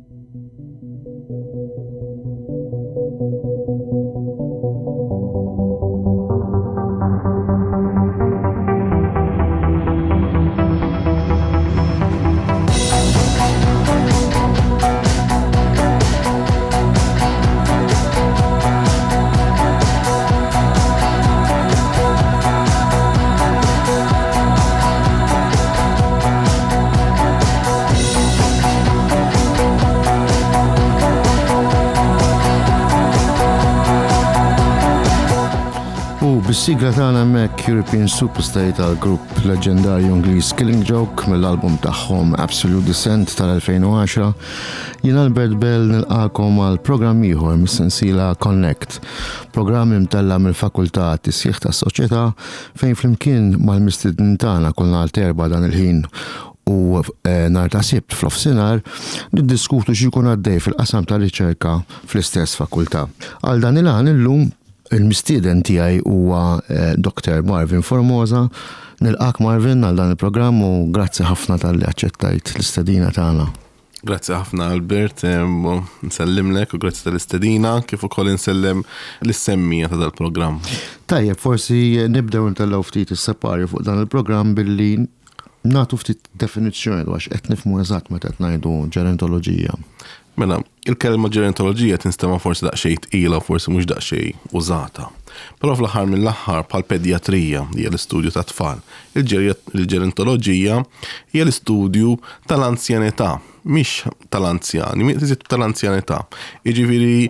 Bis-sigla tagħna hemmhekk European Superstar tal-grupp leġendarju Ingliż Killing Joke mill-album tagħhom Absolute Descent tal-2010. Jien Albert Bell nilqakom għal programm ieħor mis-sensiela Connect, programm imtella mill-Fakultà tis-Sieħ tas-Soċjetà fejn flimkien mal-mistiednin tagħna kull nhar terba' dan il-ħin u nhar ta' Sibt fl-ofsinhar niddiskutu x'jkun għaddej fil-qasam ta' riċerka fl-istess fakultà. Għal dan il-għan illum il-mistieden tiegħi huwa Dr. Marvin Formosa. Nilqak Marvin għal dan il-programm u grazzi ħafna tal-li aċċettajt l-istedina tagħna. Grazzi ħafna Albert, nsellimlek u grazzi tal-istedina kif ukoll insellem l-semmija ta' dal-programm. Tajjeb, forsi nibdew ntellaw ftit is-separi fuq dan il-programm billi nagħtu ftit definizzjoni dwar x'qed nifhmu eżatt meta qed ngħidu ġerontoloġija. Mela, il-kelma ġerontoloġija tinstema forsi daqsxejn tqila, forsi mhux daqsxejn użata. Però fl-aħħar mill-aħħar bħal pedjatrija hija l-istudju ta' tfal. Il-ġerontoloġija hija l-istudju tal-anzjanità, mhix tal-anzjani, tal-anzjanità. Jiġifieri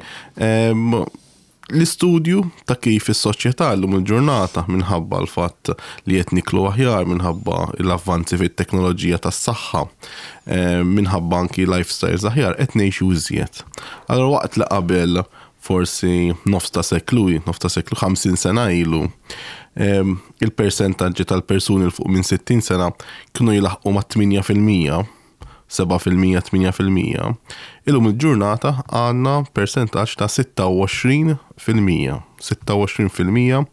l-istudju ta' kif is-soċjetà llum il-ġurnata minħabba l-fatt li qed niklu aħjar minħabba l-avvanzi fit-teknoloġija tas-saħħa, minħabba anki lifestyles aħjar qed ngħixu iżjed. Allura waqt li qabel forsi nofs ta' seklu 50 sena ilu, il-persentaġġi tal-persuni l fuq minn 60 sena kienu jilaħqu ma' 8%, 7%, 8%. Illum il-ġurnata għandna persentaġġ ta' 26%. 26%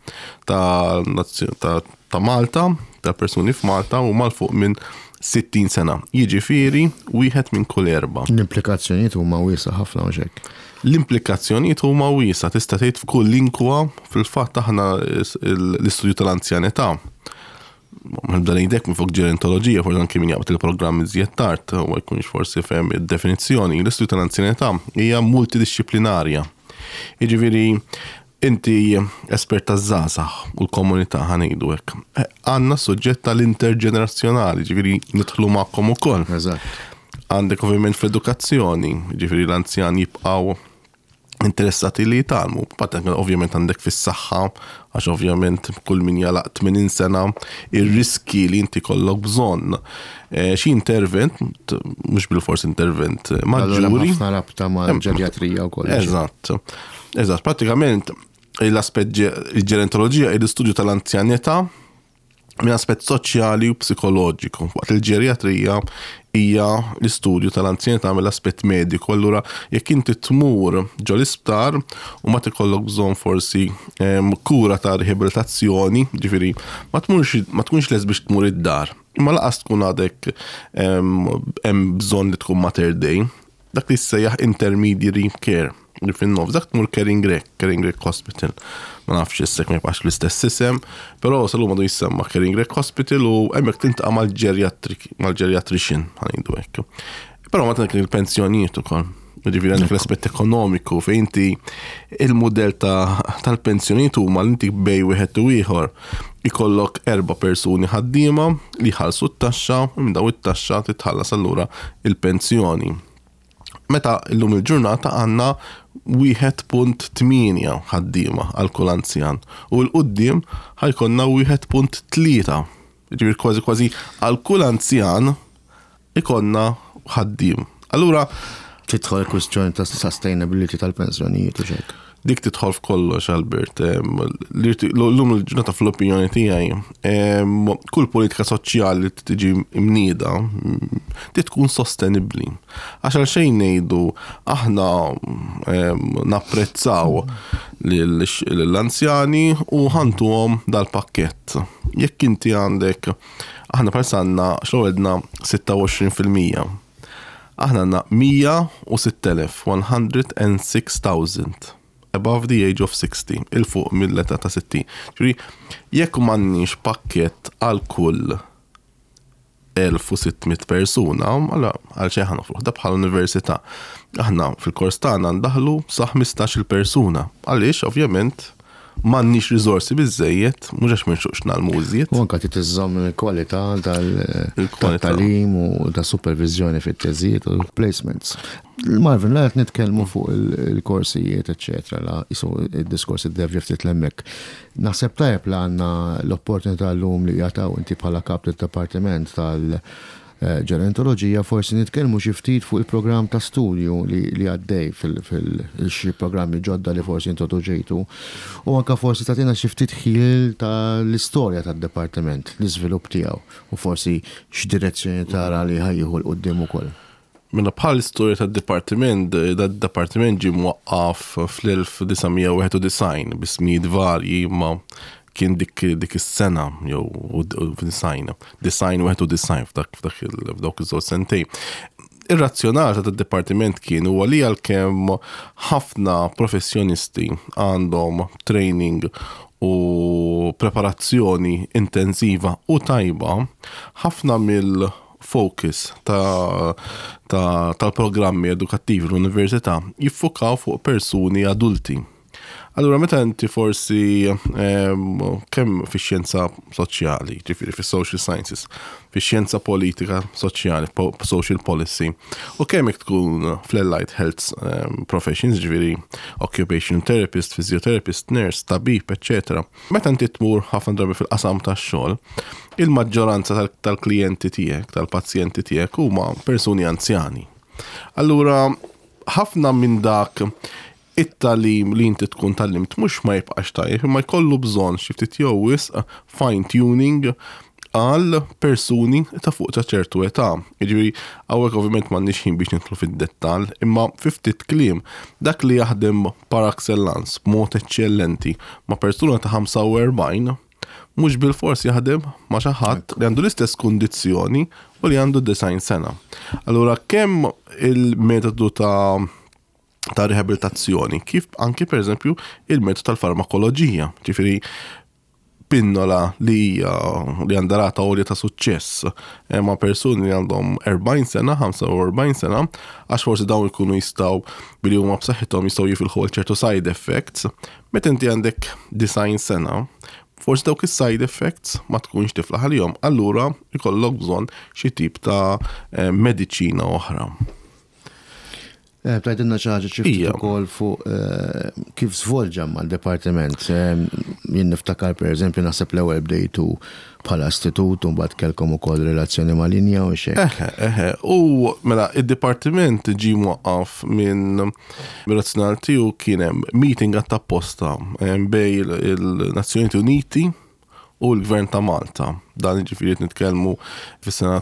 ta' Malta, ta' persuni f'Malta u mal fuq minn 60 sena. Jiġifieri wieħed minn kull erba'. L-implikazzjonijiet huma wiesa ħafna hekk. L-implikazzjonijiet huma wiesa tista' tgħid f'kull linkwa fil-fatt aħna l-istudju tal-anzjanità. Nibda ngħidlek minn fuq ġerontoloġija forsi anke min jaqbad il-programm iżjed tard u jkunx forsi fehem id-definizzjoni. L-istudju tal-anzjanità hija multidisciplinarja. Jiġifieri inti espert taż-żgħażagħ u l-komunità ħanejdu hekk. Għandna suġġett tal-interġenerazzjonali, jiġifieri nidħlu magħkom ukoll. Eżatt. Għandek ovvjament fl-edukazzjoni, jiġifieri l-anzjani jibqgħu interessati li jitalmu. Ovvjament għandek fis-saħħa, għax ovvjament kull min jalaq 80 sena ir-riski li inti kollok bżonn. Xi intervent, mhux bil-forsi intervent maġġuri. Ħafna rabta mal-ġerjatrija wkoll. Eżatt. Prattikament l-aspett il-ġerontoloġija hija l-istudju tal-anzjanità minn aspett soċjali u psikoloġiku. Waqt il-ġerjatrija hija l-istudju tal-anzjanità mill-aspett mediku. Allura jekk inti tmur ġo l-isptar u ma tikollok bżonn forsi kura ta' rehabilitazzjoni, ġifieri ma tkunx les biex tmur id-dar. Imma laqas tkun għadek hemm bżonn li tkun mater day. Dak li ssejjaħ intermediary care. Fin-nof, dak tmur Caring Rec Hospital. Ma nafx issek ma jibqax l-istess isem, però salu madu jissemma Caring Rec Hospital u hemmhekk tintaqa' mal-ġerjatrician ħanejdu hekk. Però ma tnek il-pensjonijiet ukoll. Jiġifieri għandek l-aspett ekonomiku fejn inti il-mudell tal-pensjonijiet huma li inti bej wieħed u ieħor ikollok 4 persuni ħaddiema li jħallsu t-taxxa u minn daw it-taxxa titħallas allura il-pensjoni. Meta llum il-ġurnata għandna 1.8 ħaddiema għal kull anzjan u l-qudiem ħajkonna 1.3. Ġifieri kważi għal kull anzjan ikonna ħaddiem. Allura tidħol il-kwistjoni ta' sustainability tal-pensjonijiet u xejn. Dik tidħol f'kollox, Albert. Llum il-ġurnata fl-opinjoni tiegħi kull politika soċjali li tiġi mnieda tkun sostenibbli. Għax għal xejn ngħidu aħna napprezzaw lill-anzjani u ħantuhom dal-pakkett. Jekk inti għandek aħna persanna x'għedna 26%. Aħna għandna 106,106,000 above the age of 60, il-fuq mill-età ta' 60. Ġifieri jekk m'għandniex pakkett għal kull 1600 persuna, għal xejn ħanofruħ, da bħal università. Aħna fil-kors tagħna ndaħlu sa 15-il persuna. Għaliex, ovvjament, m'għandniex riżorsi biżejjed, mhux għax m'inxuqx nagħmlużiet. U anke titiżżomm il-kwalità tal-tagħlim u ta' supervizjoni fit-teżijiet u placements. Marvin, la qed nitkellmu fuq il-korsijiet, eċċetera, la jisu id-diskors id-devja ftit l-hemmhekk. Naħseb tajjeb li għandna l-opportunità llum li jagħtaw inti bħala kap tad-dipartiment tal-ġerontoloġija forsi nitkellmu xi ftit fuq il-programm ta' studju li għaddej fil-xi programmi ġodda li forsi introduġejtu u anke forsi tagħtina xi ftit ħiel tal-istorja tad-dipartiment, l-iżvilupp tiegħu u forsi x'direzzjoni tara li ħajjieħu l-qudiem ukoll. Minna bħal istorja tad-dipartiment, dad-dipartiment ġie mwaqqaf fl-1991 bismijiet varji ma kien dik is-sena jew design f'dawk iż-żewġ sentej. Ir-razzjonali tad-dipartiment kien huwa li għalkemm ħafna professjonisti għandhom training u preparazzjoni intensiva u tajba, ħafna mill-focus tal-programmi edukattivi l-università jiffokaw fuq persuni adulti. Allura meta inti forsi kemm fix-xjenza soċjali, ġifieri fis-social sciences, fix-xjenza politika soċjali, social policy, u kemm jekk tkun fl-allied health professions, ġifieri occupational therapist, physiotherapist, nurse, tabib, etc. Meta inti tmur ħafna drabi fil-qasam tax-xogħol, il-maġġoranza tal-klijenti tiegħek, tal-pazjenti tiegħek huma persuni anzjani. Allura ħafna minn dak it-talim li inti tkun tallimt mhux ma jibqax tajjeb, imma jkollu bżonn xi ftit jew fine tuning għal persuni ta' fuq ta' ċertu età. Jiġifieri hawnhekk ovvjament m'għandniex ħin biex nidħlu fid-dettall, imma fi ftit kliem dak li jaħdem par excellence b'mod eċċellenti ma' persuna ta' 45 mhux bil-fors jaħdem ma' xi ħadd li għandu l-istess kundizzjoni u li għandu 90 sena. Allura kemm il-metodu ta' rehabilitazzjoni, kif anki per eżempju il-metodu tal-farmakoloġija, ġifieri pinnola li għandha rata għolja ta' suċċess ma' persuni li għandhom 40 sena, 45 sena, għax forsi dawn ikunu jistgħu billi huma b'saħħithom jistgħu jifilħu ċertu side effects, meta inti għandek 90 sena, forsi dawk is-side effects ma tkunx tiflaħ għalihom, allura jkollok bżonn xi tip ta' mediċina oħra. Btajdinna ċaġa ċifti ukoll fuq kif svolġa mal-departiment. Jien niftakar per eżempju naħseb l-ewwel bdejtu bħala istitut u mbagħad kellkom ukoll relazzjoni ma' linja u xejn. U mela id-dipartiment ġie mwaqqaf minn razzjonal tiegħu kien hemm meeting apposta bejn il-Nazzjonijiet Uniti u l-Gvern ta' Malta. Dan ġifieri nitkellmu fis-sena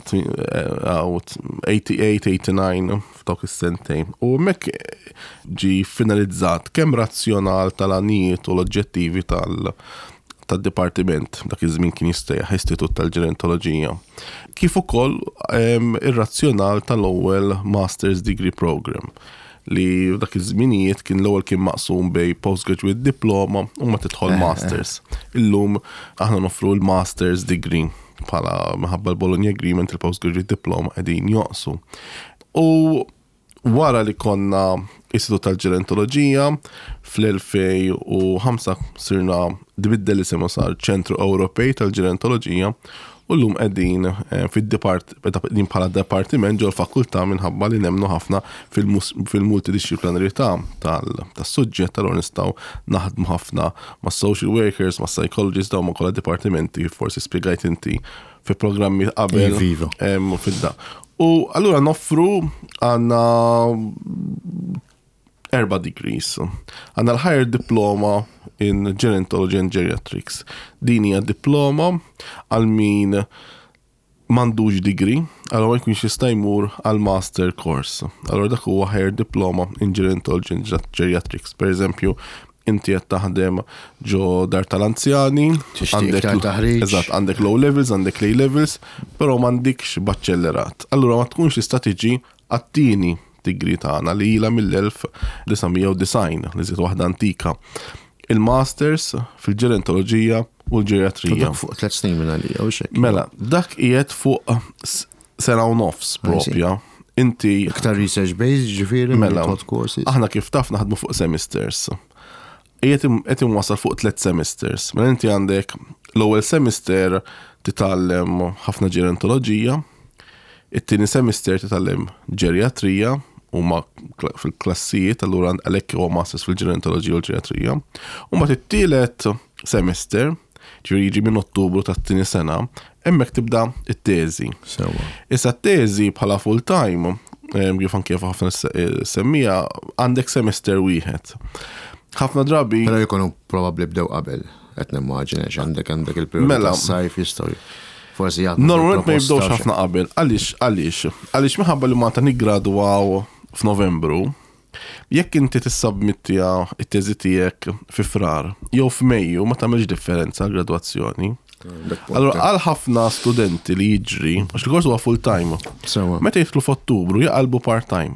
88-89 f'dawk is-sentejn. U hemmhekk ġie finalizzat kemm razzjonal tal-għanijiet u l-oġġettivi tad-dipartiment dak iż-żmien kien jistejjaħ Istitut tal-Ġerontoloġija. Kif ukoll ir-razzjonal tal-ewwel Master's Degree Program li dak iż-żminijiet kien l-ewwel kien maqsum bej postgraduate diploma u ma tidħol masters. Illum aħna nofru l-Master's Degree bħala minħabba l-Bologna Agreement il-postgraduate diploma qegħdin joqsu. U wara li konna Istitut tal-Ġerontoloġija fl-2005 sirna dibiddel isemu sar Ċentru Ewropej tal-Ġerontoloġija u llum qegħdin fid-din bħala dipartiment ġol fakultà minħabba li nemmnu ħafna fil-multidisciplinarità tas-suġġett allura nistgħu naħdmu ħafna ma' social workers, ma' psychologists daw ma' kollha dipartimenti forsi spjegajt inti fi programmi qabel fid-da. U allura noffru għandna 4 degrees. Għandna l-higher diploma in gerontology and geriatrics. Din hija diploma għal min m'għandux degree, allura ma jkunx jista' jmur għal master course. Allura dak huwa higher diploma in gerontology and geriatrics. Per eżempju, inti qed taħdem ġo dar tal-anzjani, eżatt, għandek low levels, għandek lay levels, però m'għandikx b'aċċellerat. Allura ma tkunx tista' tiġi għat-tieni degree tagħna li ilha mill-1990 li żiet waħda antika. Il-masters fil-ġerontoloġija u l-ġeriatrija. Fuq 3 snin minn għalija u xek. Mela, dak qiegħed fuq sena u nofs propja. Inti iktar research based ġifieri mela, hot courses. Aħna kif taf naħdmu fuq semesters. Qed imwassal fuq 3 semesters. Mela inti għandek l-ewwel semester titgħallem ħafna ġerontoloġija, it-tieni semester titgħallem ġeriatrija huma fil-klassijiet allura għalhekk huwa masters fil-ġerontoloġija u l-ġeriatrija. U mbagħad it-tielet semester ġifieri jiġi minn Ottubru tat-tieni sena, hemmhekk tibda it-teżi. Issa t-teżi bħala full time, kif anke ħafna semmija, għandek semester wieħed. Ħafna drabi. Però jkunu probabbli bdew qabel, qed nimmaġina għandek il-perjodu tas-sajf jistgħu forsi jagħmlu. Normalment ma jibdewx ħafna qabel. Għaliex minħabba li Malta niggradwaw f'Novembru. Jekk inti tissabmittija it-teżi tiegħek fi frar jew f'Mejju ma tagħmilx differenza gradwazzjoni. Allura għal ħafna studenti li jiġri, għax il-kors huwa full time. Meta jidħlu f'Ottubru jaqalbu part time.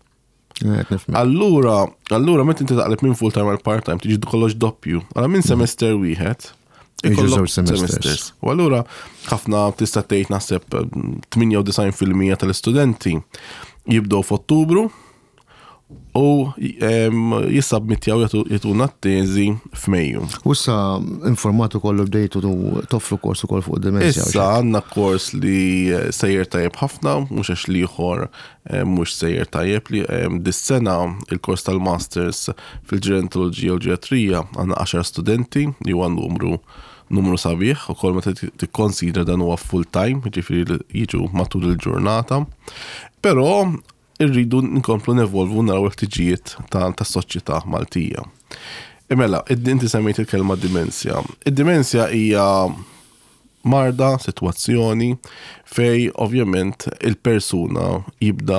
Allura meta inti taqleb minn full time għal part time tiġi kollox doppju. Allura minn semester wieħed ikollok semesters. U allura ħafna tista' tgħid naħseb 98% tal-istudenti jibdew f'Ottubru u jissabmittjaw jituna t-teżi f'Mejju. U issa informatu kollu bdejtu toffru kors ukoll fuq demenzja. Issa għandna kors li sejjer tajjeb ħafna, mhux għax liħor mhux sejjer tajjeb li dis-sena il-kors tal-masters fil-ġerontoloġija u ġeriatrija għandna 10 studenti li huwa numru sabiħ, u kol ma tikkonsidra dan huwa full time, ġifieri jiġu matul il-ġurnata. Però irridu nkomplu nevolvu naraw il-ħtiġijiet tas-soċjetà Maltija. Mela, inti semmejt il-kelma dimensja. Id-dimensja hija marda, sitwazzjoni fej ovvjament il-persuna jibda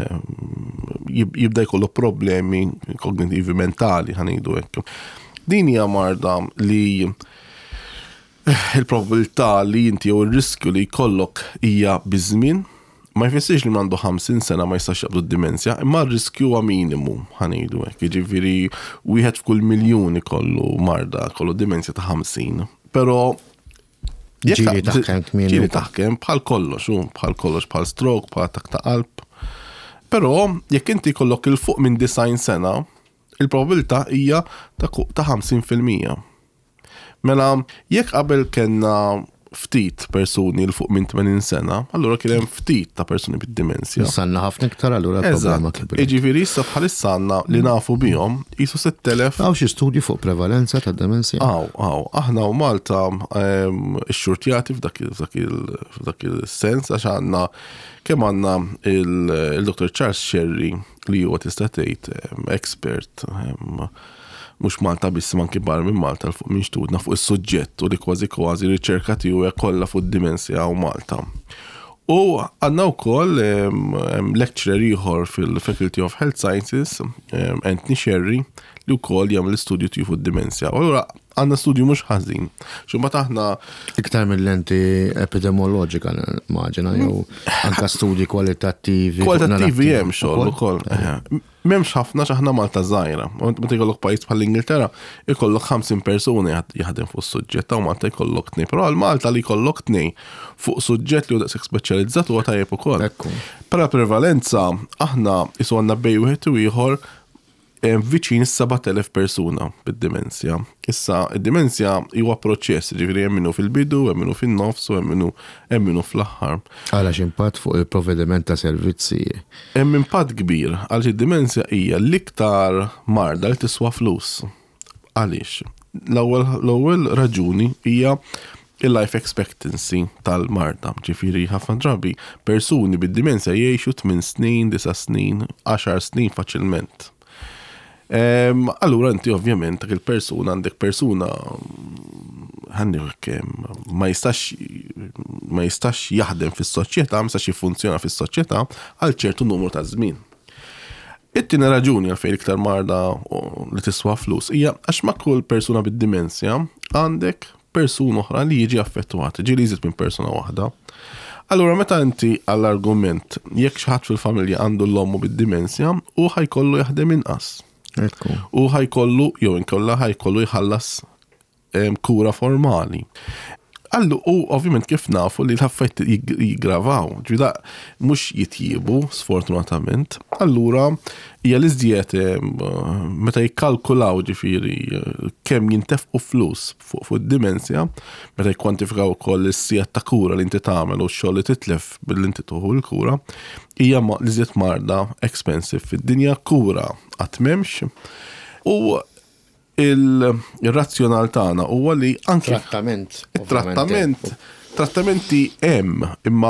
jkollu problemi kognitivi mentali ħanejdu hekk. Din hija marda li il-probabilità li inti jew ir-riskju li jkollok hija biżmien. Ma jfissirx li mandu 50 sena ma jistax jaqbdu d-dimensja, imma r-riskju huwa minimu, ħanejdu hekk. Jiġifieri wieħed f'kull miljun ikollu marda, kollu dimensja ta' 50. Però ġieli taħkem bħal kollox, bħal stroke, bħal attak ta' qalb. Però jekk inti jkollok il fuq minn 90 sena, il-probabilità hija ta' 50%. Mela jekk qabel kellna ftit persuni l fuq minn 80 sena, allura kien hemm ftit ta' persuni bid-dimensja. Sanna ħafna iktar allura problema kibir. Jiġifieri issa bħalissa għandna li nafu bihom qisu 6,000. Hawn xi studji fuq prevalenza tad-demensja? Aħna u Malta x-xurtjati f'dak il-sens għax għandna kemm għandna il-Dr. Charles Sherry li huwa tista' tgħid expert mux Malta biss man kibar minn Malta fuq minn studna fuq is-suġġett u li kważi riċerka tiegħu hija kollha fuq id-dimensja u Malta. U għandna wkoll lecturer ieħor fil-Faculty of Health Sciences, Anthony Sherry, li wkoll jagħmel l-istudju tiegħu fuq id-dimensja. Allura għandna studju mhux ħażin. X'imbagħad aħna iktar mill-lenti epidemioloġika immaġina jew anke studji kwalitattivi. Kwalitattivi hemm xogħol ukoll. M'hemmx ħafna x'aħna Malta żgħira. Meta jkollok pajjiż bħal Ingilterra, ikollok 50 persuna jaħdem fuq suġġett u Malta jkollok 2. Però għal Malta li jkollok 2 fuq suġġett li hu daqshekk speċjalizzat huwa tajjeb ukoll. Però prevalenza aħna isu għandna bej wieħed u ieħor viċin 7,000 persuna bid-dimensja. Issa, id-dimensja huwa proċess, ġifieri hemm minnu fil-bidu, hemm minnu fin-nofs u hemm minnu fl-aħħar. Għalax impatt fuq il-provvediment ta' servizzi. Hemm impatt kbir, għaliex id-dimensja hija l-iktar marda li tiswa flus. Għaliex? L-ewwel raġuni hija il-life expectancy tal-marda. Ġifieri ħafna drabi persuni bid-dimensja jgħixu 8 snin, 9 snin, 10 snin faċilment. Allura inti ovvjament il-persuna għandek persuna ma jistax jaħdem fis-soċjetà, ma jistax jiffunzjona fis-soċjetà għal ċertu numru ta' żmien. It-tieni raġuni għalfejn iktar marda li tiswa flus hija għax ma' kull persuna bid-dimensja għandek persuna oħra li jiġi affettwata, ġieli jżid minn persuna waħda. Allura meta inti għall-argument jekk xi ħadd fil-familja għandu l-ommu bid-dimensja u ħajkollu jaħdem inqas. U ħajkollu jew inkolla ħajkollu jħallas kura formali. Allu, u ovvijament kif nafu li l-affetti jiggravaw, ġvida mux jitjibu, sfortunatament. Allura, hija l-iżdiet meta jikkalkulaw ġifiri kemm jintefqu flus fuq id-dimensja, meta jikwantifikaw ukoll is-sijat ta' kura li inti tagħmel u x-xogħol li titlef billi inti tuħu l-kura, hija l-iżdiet marda expensive fid-dinja kura qatt m'hemmx. U il-razzjonal tagħna huwa li anke trattamenti hemm imma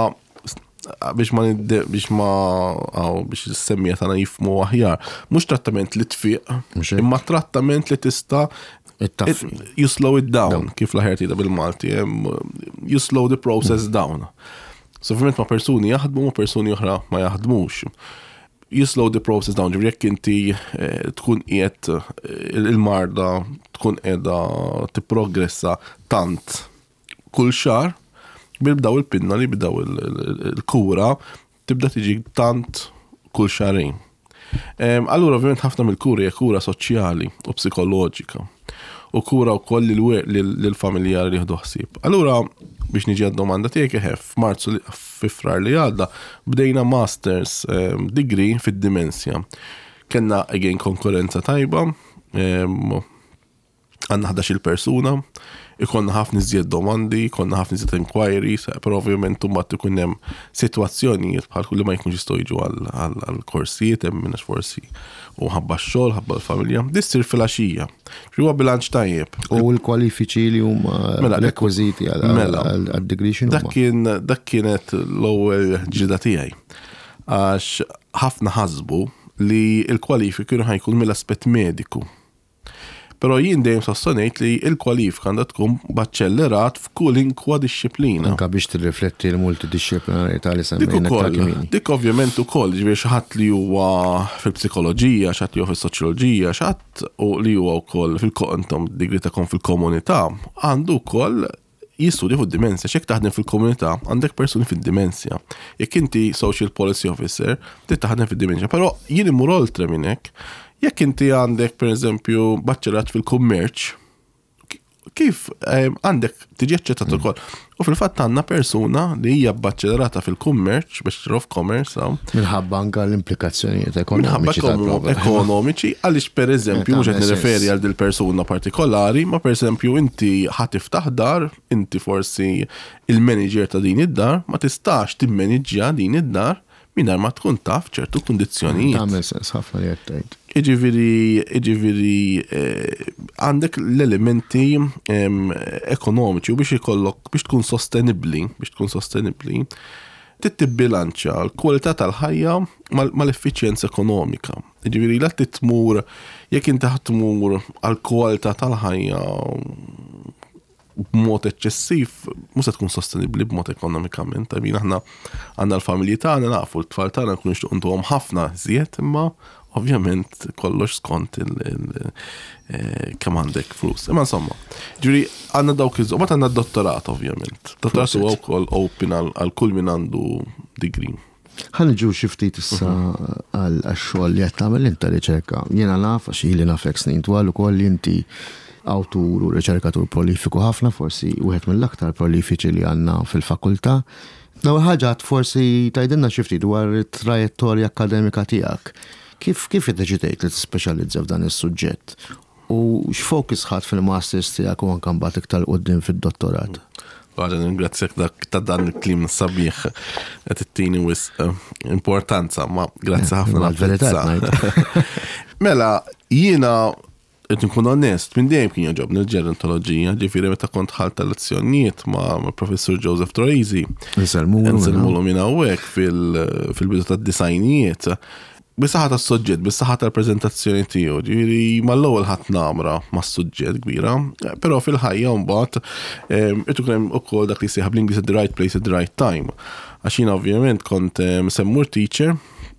biex is-semmija tagħna jifhmu aħjar, mhux trattament li tfiq, imma trattament li tista' you slow it down, kif l-ħer tgħidha bil-Malti, you slow the process down. So ovvjament ma' persuni jaħdmu ma' persuni oħra ma jaħdmux. You slow the process down, ġivri jekk inti tkun qiegħed il-marda tkun qiegħda tipprogressa tant kull xahar, bibdaw il-pinna li bibdaw il-kura tibda tiġi tant kull xahrejn. Allura ovvjament ħafna mill-kura hija kura soċjali u psikoloġika u kura wkoll lill-familjari li jieħdu ħsieb. Allura biex niġi għad-domanda tiegħek f'Marzu f'Frar li għadda bdejna masters degree fid-dimensja. Kenna again konkurrenza tajba, għandna 11 persuna, ikonna ħafna iżjed domandi, ikonna ħafna iżjed inquiries, però ovvjament mbagħad ikun hemm sitwazzjonijiet bħal kulli ma jkunx jistgħu jiġu għall-korsijiet hemm minx forsi u ħabba x-xogħol, ħabba l-familja. Dissir fil-għaxija. Huwa bilanċ tajjeb. U l-kwalifiċi li huma rekwiżiti għad-degree x'inhuma? Dak kienet l-ewwel ġrida tiegħi. Għax ħafna ħasbu li l-kwalifiki kienu ħajkun mill-aspett mediku. Però jien dejjem sostenejt li l-kwalifika għandha tkun b'aċċellerat f'kull inkwa disċiplina. Anke biex tirrifletti l-multidisciplinarità li semmejna tal-kmini. Dik ovvjament ukoll, ġifieri xi ħadd li huwa fil-psikoloġija, xi ħadd li huwa fis-soċjoloġija, xi ħadd li huwa wkoll fil-quantum degree tagħhom fil-komunità, għandu wkoll jistudja fuq dimensja. X'jekk taħdem fil-komunità, għandek persuni fid-dimensja. Jekk inti social policy officer, trid taħdem fid-dimensja. Però jien imur oltre minn hekk. Jekk inti għandek, per eżempju, baċċerat fil-kummerċ, kif għandek tiġi eċċettat ukoll. U fil-fatt għandna persuna li hija baċċelerata fil-kummerċ, Bachelor of Commerce. Minħabba anke l-implikazzjonijiet ekonomiċi għaliex pereżempju mhux qed nirreferi għal dil persuna partikolari, ma pereżempju inti ħatiftaħ dar, inti forsi il-manager ta' din id-dar, ma tistax timmanġja din id-dar mingħajr ma tkun taf ċertu kundizzjonijiet. Tagħmel sens ħafna li qed tgħid. Iġifieri għandek l-elementi ekonomiċi u biex tkun sostenibbli, tibbilanċja l-kwalità tal-ħajja mal-effiċjenza ekonomika. Iġifieri la titmur jekk inti ħadd-tmur għall-kwalità tal-ħajja b'mod eċċessiv, mhux se tkun sostenibbli b'mod ekonomikament. Aħna għandna l-familji tagħna nafu l-tfal tagħna nkunu nixtiequ ntuhom ħafna żjed, imma ovvjament kollox skont kemm għandek flus. Imma insomma, ġifieri għandna dawk iż-żoqgħod għandna d-dottorat ovvjament. Dottorat huwa wkoll open għal kull min għandu degree. Ħanġu xi ftit issa għall-xogħol li qed tagħmel inta riċerka. Jiena naf għax ili nafek snin twal ukoll inti awtur u riċerkatur prolifiku ħafna, forsi wieħed mill-aktar prolifiċi li għandna fil-fakultà. L-ewwel ħaġa forsi tgħidilna xi ftit dwar it-trajettorja akademika tiegħek. Kif iddeċidejt li tispeċjalizza f'dan is-suġġett? U x'fokus ħadd fil-masters tiegħek u anke mbagħad iktar quddiem fid-dottorat? Għadġa ningrazzjak ta' dan il-klim sabiħ qed ittini importanza, ma grazzi ħafna għal-verità. Mela, jiena qed nkun onest, minn dejjem kien jogħġobni l-ġerontoloġija, ġifieri meta kont ħalt lezzjonijiet ma' Professur Joseph Troisi. Nselmulu minn hawnhekk fil-bidu tad-disajnijiet. Bis-saħħa tas-suġġett, bis-saħħa tal-preżentazzjoni tiegħu, ġifieri mal-ewwel ħadd namra mas-suġġett kbira, però fil-ħajja mbagħad qed ikun hemm ukoll dak li jsejħab bl-Ingliż the right place at the right time. Għax jiena ovvjament kont semmur teacher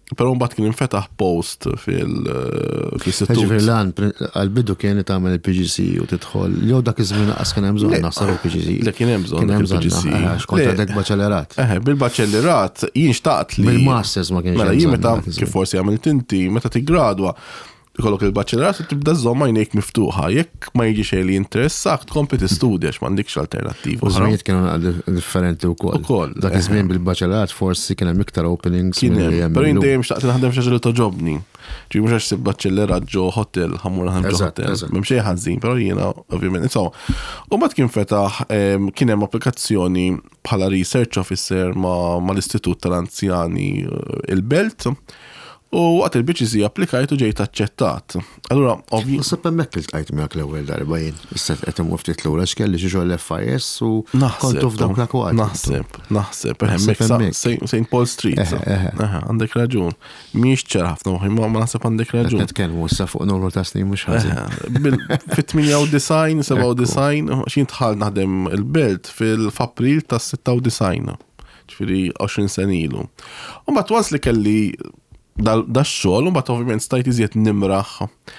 Però mbagħad kien infetaħ post fil-istitut. Ġifieri għal-bidu kien tagħmel il-PGC u tidħol. Jew dak iż-żmien qas kien hemm bżonn naħseb il-PGC. Le kien hemm bżonn il-PGC. X'kont għadek baċelerat. Bil-baċellerat jien xtaqt li. Bil-masters ma kienx. Mela jien meta kif forsi għamilt inti meta tiggradwa ikollok il-baċellerat tibda żomma jnejk miftuħa. Jekk ma jiġi xejn li jinteressak tkompli tistudja m'għandekx alternattiva. U żmiet kienu differenti wkoll. Dak iż-żmien bil-baċellerat forsi kien hemm iktar openings. Però jien dejjem xtaqt naħdem xi ħaġa li toġobni. Ġi mhux għax sib baċellerat ġo hotel, ħammur naħdem ġo hotel. M'hemm xejn ħażin, però jiena ovvjament insomma. U mbagħad kien fetaħ kien hemm applikazzjoni bħala research officer mal-Istitut tal-Anzjani il-Belt. U għat il-BGC applikajt u ġejt aċċettat. Allura, ovvijament. Naħseb hemmhekk iltqajt miegħek l-ewwel darba jien. Issa qed imur ftit lura x'kelli xi xogħol FIS u kontu f'dawk l-akwati. Naħseb hemmhekk St. Paul Street. Għandek raġun. Mhix ċar ħafna ma naħseb għandek raġun. Nitkellmu issa fuq numru ta' snin mhux ħażin. Fit-98, 97 xi dħal naħdem il-Belt f'April tas-96. Ġifieri 20 sen ilu. U mbagħad wans li kelli dax-xogħol u mbagħad ovvjament stajt iżjed nimraħ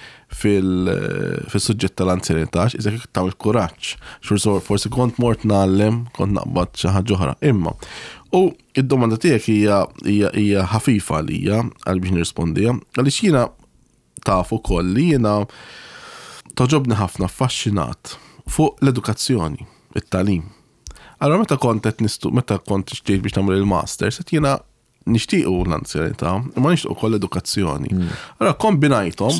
fil-suġġett tal-anzjanità iżda kif tagħmel kuraġġ. Forsi kont mort nagħlem, kont naqbad xi ħaġa oħra. Imma u id-domanda tiegħek hija ħafifa għalija għal biex nirrispondiha għaliex jiena tafu ukoll li jiena toġobni ħafna affaxxinat fuq l-edukazzjoni, it-tagħlim. Allora meta kont xtejt biex nagħmel il-masters qed jiena nixtiequ l-anzjanità, ma nixtiequ ukoll edukazzjoni. Allora kombinajthom,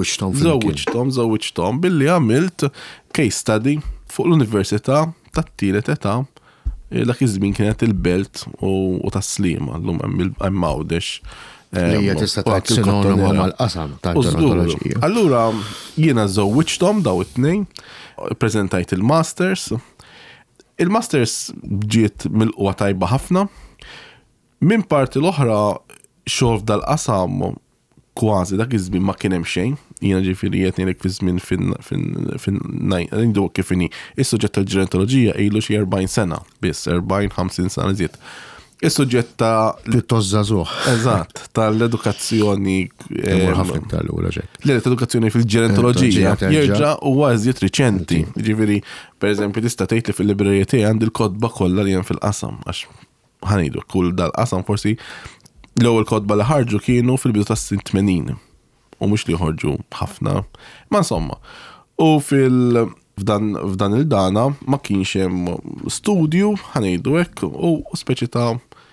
żewwiġthom billi għamilt case study fuq l-Università tat-tielet età dak iż-żmien kienet il-Belt u tas-Sliema llum hemm Mawdex. Hija tista' tgħid sinonimu mal-qasam tal-ġerontoloġija. Allura jiena żewwiġthom daw it-tnejn, ppreżentajt il-masters. Il-masters ġiet milquwa tajba ħafna. Min parti l-oħra xogħol f'dal-qasam kważi dak iż-żmien ma kien hemm xejn. Jiena ġifieri qed ngħidlek fi żmien fin-ngħidu kif inhi. Is-suġġett tal-ġerontoloġija ilu xi 40 sena biss, 40-50 sena iżjed. Is-suġġett ta' tozzażuh. Eżatt, tal-edukazzjoni ħafna iktar l-ewwel ġek. L-edukazzjoni fil-ġerontoloġija jerġa' huwa iżjed riċenti. Ġifieri, pereżempju tista' tgħid li fil-librerija tiegħi għandi l-kodba kollha li hemm fil-qasam għax ħanidu, kull dal-qasam forsi l-ewwel kodba li ħarġu kienu fil-bidu tas-80 u mhux li ħorġu ħafna. Ma insomma, u f'dan il-dana ma kienx hemm studju ħanidu hekk u speċi ta'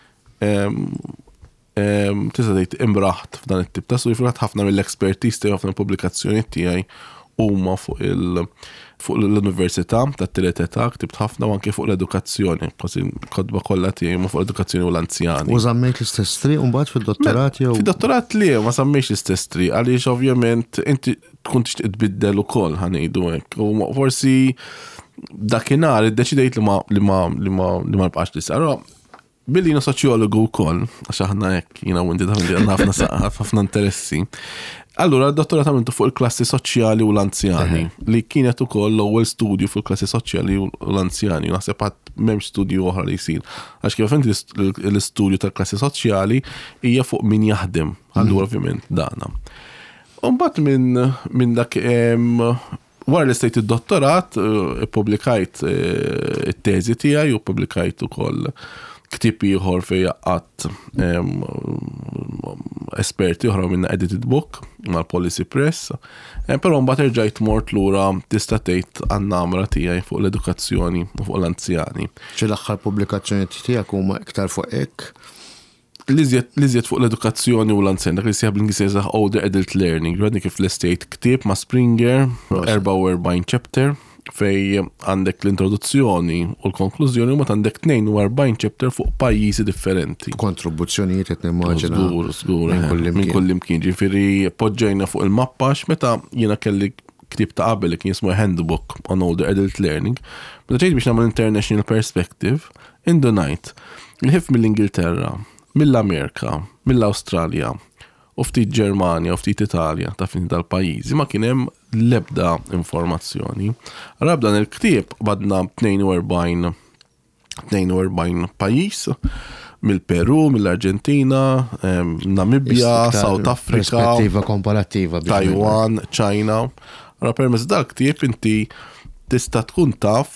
tista' tgħid imbraħt f'dan it-tip ta' studju ħafna mill-ekspertiż tiegħi ħafna mill-pubblikazzjoni tiegħi huma fuq l-Università tat-tielet età ktibt ħafna anke fuq l-edukazzjoni, kodba kollha tiegħi ma fuq l-edukazzjoni u l-anzjani. U żammejt l-istess tri u mbagħad fid-dottorat jew? Fid-dottorat li ma żammejx l-istess tri għaliex ovvjament inti tkun tixtieq tbiddel ukoll ħanejdu hekk. U forsi dakinhar iddeċidejt li ma nibqax li sar. Billi jiena soċjologu wkoll għax aħna hekk jiena u inti għandna ħafna interessi. Allura d-dottorat għamiltu fuq il-klassi soċjali u l-anzjani li kienet ukoll l-ewwel studju fuq il-klassi soċjali u l-anzjani. Naħseb għad m'hemmx studju oħra li jsir. Għax kif inti l-istudju tal-klassi soċjali hija fuq min jaħdem. Allura ovvjament dana. U mbagħad minn dak wara li stejt id-dottorat ippubblikajt it-teżi tiegħi u pubblikajt ukoll ktib ieħor fejn qatt esperti oħra minna edited book mal-Policy Press, però mbagħad erġajt mort lura tista' tgħid għan-namra tiegħi fuq l-edukazzjoni u fuq l-anzjani. Xi l-aħħar pubblikazzjoni tiegħek huma iktar fuq hekk? L-iżjed fuq l-edukazzjoni u l-anzjani, dak li sejħab l-Ingliż Older Adult Learning, għadni kif l-estate ktieb ma' Springer, 44 chapter, fej għandek l-introduzzjoni u l-konklużjoni u ma għandek 42 chapter fuq pajjiżi differenti. Kontribuzzjonijiet qed nimmaġina. Żgur, minn kull imkien. Ġifieri poġġejna fuq il-mappa meta jiena kelli ktib ta' qabel li kien jismu Handbook on Older Adult Learning. Meta ġejt biex nagħmel international perspective, in the night, il-ħif mill-Ingilterra, mill-Amerika, mill-Awstralja, u ftit Ġermanja, u ftit Italja, ta' fin tal-pajjiżi, ma kien hemm l-ebda informazzjoni. Allura b'dan il-ktieb badna 42 pajjiż, mill-Peru, mill-Arġentina, Namibia, South Africa, perspettiva komparattiva, Taiwan, China. Allora permezz dal-ktieb inti tista' tkun taf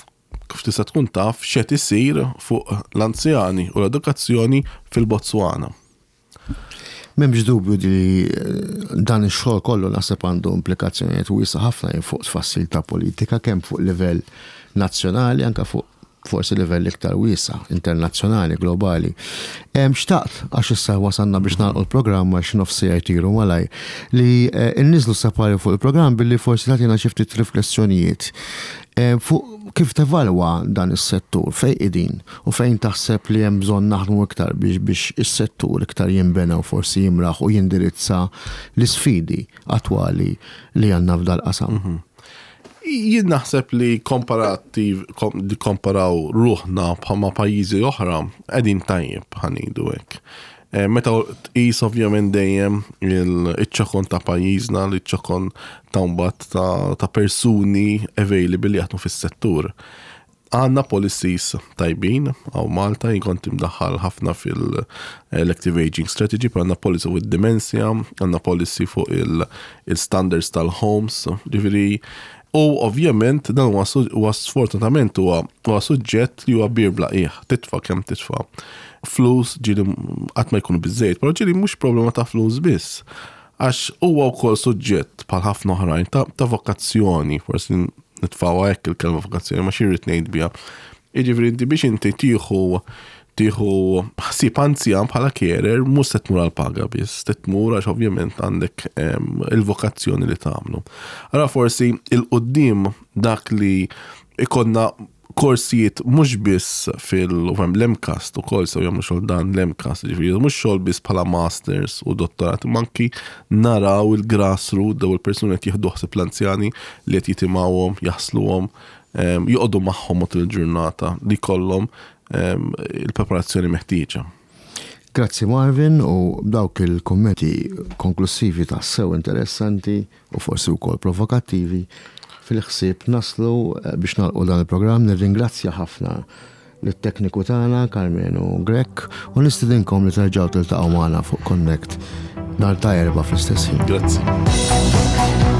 x'qed isir fuq l-anzjani u l-edukazzjoni fil-Botswana. M'hemmx dubju li dan ix-xogħol kollu naħseb għandu implikazzjonijiet wiesa' ħafna fuq tfassil ta' politika kemm fuq livell nazzjonali anke fuq forsi livell iktar wiesa' internazzjonali, globali. Xtaqt għax issa wasanna biex nagħlqu l-programm għax nofsija jtiru malaj li nniżlu sapari fuq il-programm billi forsi tagħtina xi ftit riflessjonijiet fuq kif tevalwa dan is-settur fejn qegħdin u fejn taħseb li hemm bżonn naħdmu iktar biex is-settur iktar jinbena u forsi jimraħ u jindirizza l-isfidi attwali li għandna f'dal qasam. Jien naħseb li komparaw ruħna bħalma pajjiżi oħra qegħdin tajjeb ħanidu hekk. Meta tqis ovvjament dejjem il-ċokon ta' pajjiżna, l-ċokon ta' mbagħad ta' persuni available li jaħdmu fis-settur. Għandna policies tajbin, għaw Malta jkont imdaħħal ħafna fil-Active Aging Strategy, għandna policy with dementia, għandna policy fuq il-standards tal-homes, ġifieri. U ovvjament dan huwa sfortunatament huwa suġġett li huwa birblaqih, titfa' kemm titfa'. Flus ġieli qatt ma jkunu biżżejjed, però ġieli mhux problema ta' flus biss. Għax huwa wkoll suġġett bħal ħafna oħrajn ta' vokazzjoni, forsi nitfgħuha hekk il-kelma vokazzjoni ma xirrid ngħid biha. Jiġifieri inti biex inti tieħu ħsieb anzjan bħala carer mhux se tmur għall-paga biss, tmur għax ovvjament għandek il-vokazzjoni li tagħmlu. Allora forsi il-qudiem dak li ikonna korsijiet mhux biss fil-MCAS ukoll sew jagħmlu xogħol dan l-MCAS, ġifieri mhux xogħol biss bħala masters u dottorat, manki naraw il-grassroot daw il-persuni qed jieħdu ħsieb l-anzjani li qed jitimgħuhom, jaħsluhom, joqogħdu magħhom mot il-ġurnata li jkollhom il-preparazzjoni meħtieġa. Grazzi Marvin u dawk il-kummenti konklusivi ta' sew interessanti u forsi wkoll provokattivi fil-ħsieb naslu biex nagħlqu dan il-programm. Nirringrazzja ħafna lit-tekniku tagħna Carmenu Grek u nistidinkom li terġgħu tiltaqgħu magħna fuq Connect nhar ta' Erba' fl-istess ħin. Grazzi.